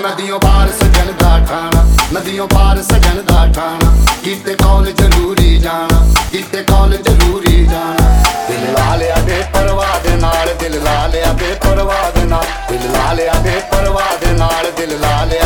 नदियों पार सजन दा ठाणा, नदियों पार सजन दा ठाणा। कीते कॉल जरूरी जाना, कीते कॉल जरूरी जाना। दिल ला लिया बेपरवाह दे नाल, दिल ला लिया बेपरवाह दे नाल, दिल ला लिया बेपरवाह दे नाल, दिल ला लिया